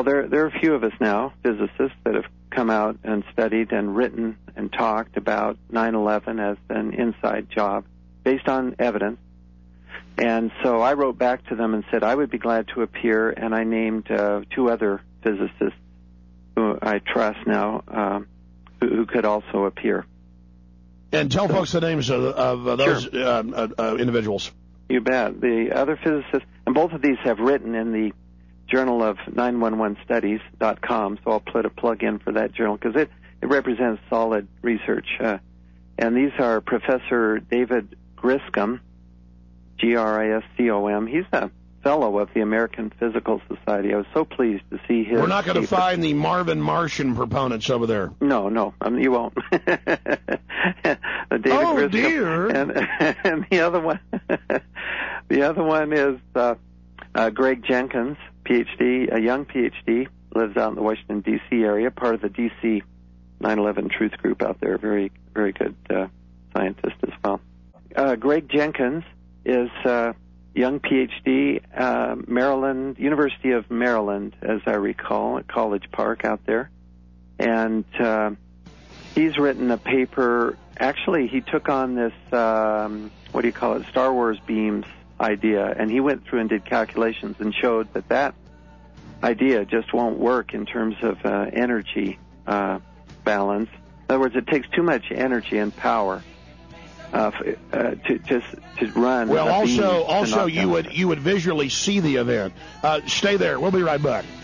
Well, there are a few of us now, physicists, that have come out and studied and written and talked about 9/11 as an inside job based on evidence. And so I wrote back to them and said I would be glad to appear, and I named 2 other physicists who I trust now who could also appear. And tell folks the names of those individuals. You bet. The other physicists, and both of these have written in the Journal of 911studies.com, so I'll put a plug in for that journal because it represents solid research. And these are Professor David Griscom, Griscom. He's a fellow of the American Physical Society. I was so pleased to see his... We're not going to find the Marvin Martian proponents over there. No, you won't. David Griscom. Dear. And the other one is Greg Jenkins, PhD, a young PhD, lives out in the Washington, D.C. area, part of the D.C. 9/11 Truth Group out there. Very, very good scientist as well. Greg Jenkins is young PhD, Maryland, University of Maryland, as I recall, at College Park out there. And he's written a paper. Actually, he took on this, Star Wars beams idea, and he went through and did calculations and showed that idea just won't work in terms of energy balance. In other words, it takes too much energy and power to run. Well, also you would visually see the event. Stay there. We'll be right back.